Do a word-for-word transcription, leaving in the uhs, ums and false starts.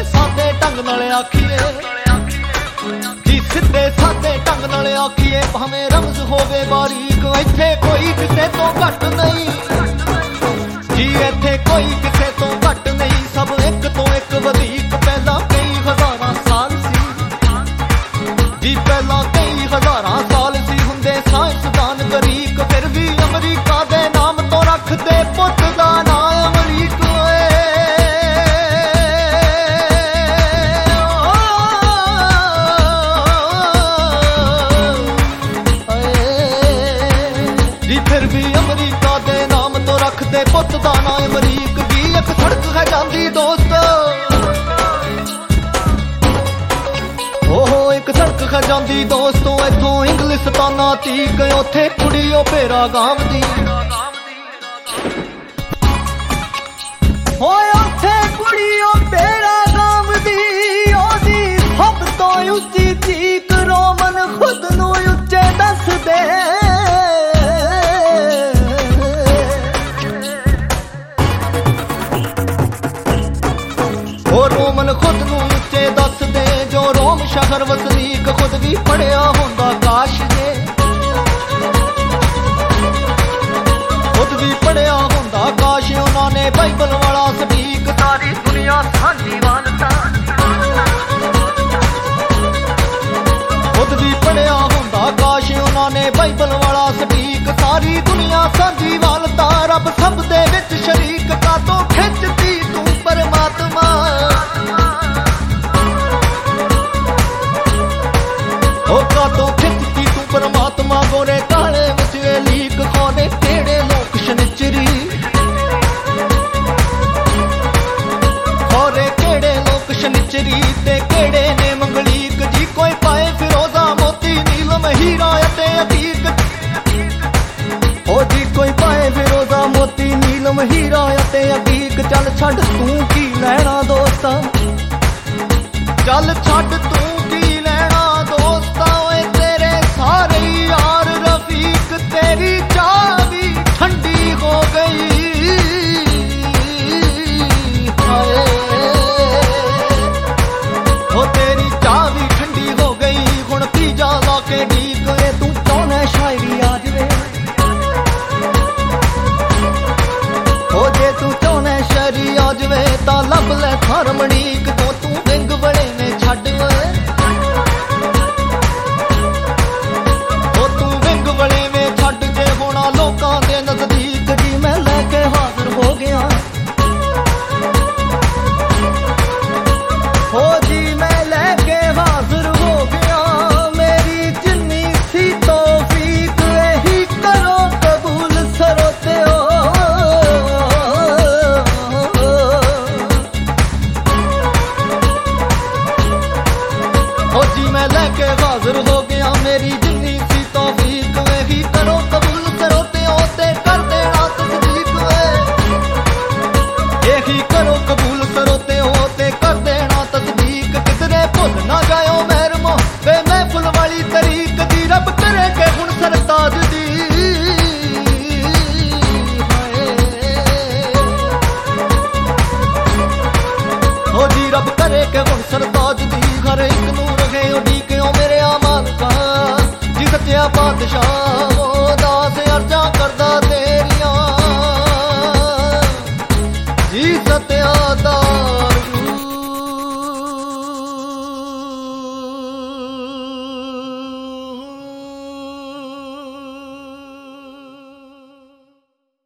सादे ढंग नाल आखिए जी, सीधे सादे ढंग नाल आखिए भावें रमज होवे बारीक, इत्थे कोई किसे तो घट नहीं जी, इत्थे कोई किसे तो घट नहीं, सब एक तो एक वधीक। पहला कई हजारां साल सी जी, पहला कई हजारां साल सी हुंदे साइंसदान गरीक, फिर भी अमरीका दे नाम तो रखदे पुत दा नाम अमरीक। फिर भी अमरीका दे नाम तो रखदे पुत दा नाम अमरीक जी। एक सड़क है जांदी दोस्त, ओहो एक सड़क है जांदी दोस्तों, इथों इंग्लिस्ताना तीक, उथे कुड़ी ओ पेरा गांव दी, होए उथे कुड़ी ओ पेरा गांव दी, ओदी सब तो उच्ची चीक, रोमन खुद नू उच्चे दस दे। रोमन खुद नू उच्चे दस दे, जो रोम शहर वसनीक खुद भी पढ़िया होंदा काश जे, खुद भी पढ़िया होंदा काश। उन्होंने बाइबल वाला सटीक, सारी दुनिया सांझी मानता, खुद भी पढ़िया होंदा काश। उन्होंने बाइबल वाला सटीक, सारी दुनिया सांझी मानता, रब सब दे विच शरीक, का तो खिंचती तू परमात्मा, होका तो खिंचती तू परमात्मा, गोरे काले विच लीक, कौने केड़े लोक शनिचरी, गोरे केड़े लोक शनिचरी, ते केड़े ने मंगलीक जी। कोई पाए फिरोजा मोती नीलम हीरा ते अतीक, ओ जी कोई पाए फिरोजा मोती नीलम हीरा ते अतीक। चल छड्ड तू की लैना दोस्ता, चल छड्ड तू की लैना दोस्ता, ओए तेरे सारे यार रफीक, तेरी चाह भी ठंडी हो गई, हाय ओ तेरी चाह भी ठंडी हो गई। हुण तीजा ला के ढीक, ए तू चाहना शायरी आ जवे, ओ जे तू चाहना शायरी आ जवे, तां लभ लै हारमोनीक, तो तू विंग बड़े ने छड्ड ओए, ओ तू विंग बड़े में छड्ड, जे होना लोकां दे नजदीक जी। मैं लैके हाजिर हो गया, हो जी मैं लैके हाजिर हो गया, मेरी जिन्नी सी तौफीक, यही करो कबूल सरोते हो, मैं लैके हाजिर हो गया, मेरी जिन्नी सी तौफीक, वही करो कबूल सरोते हो, ते कर देना तस्दीक, यही करो कबूल सरोते हो, ते कर देना तस्दीक। किधरे भुल ना जाओ महरमो बे महफिल वाली तरीक दी, रब करे के हुण सरताज दी, ओ जी रब करे के हुण सरताज दी, हर एक नू रखे उडीक मेरे आमान का जी। सच्चा बादशाह ओ दास अर्जा करदा तेरिया जी, सत्या दा